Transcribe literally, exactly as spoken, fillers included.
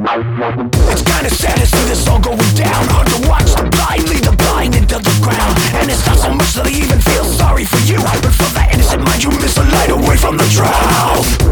It's kinda sad to see this all going down. Hard to watch the blind lead the blind into the ground. And it's not so much that I even feel sorry for you, but for that innocent mind you miss the light away from the drought.